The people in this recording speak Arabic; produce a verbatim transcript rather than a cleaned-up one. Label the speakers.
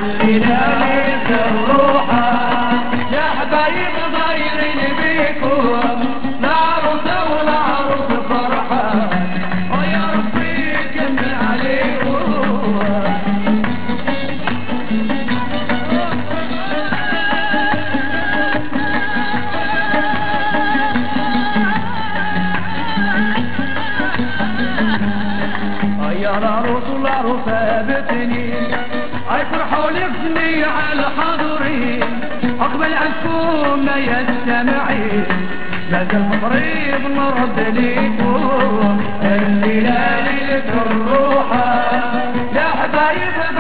Speaker 1: الليلة ليلة الروحة يا حبايب ضايعين بيكم العروسة والعروس فرحة ويا ربي يكمل عليكم يا العروس والعروسة بتنين يفرحوا لفني على الحاضرين اقبل عنكم يا السامعين لازم قريب نرد ليكم الليلة ليلة الروحة يا حبايب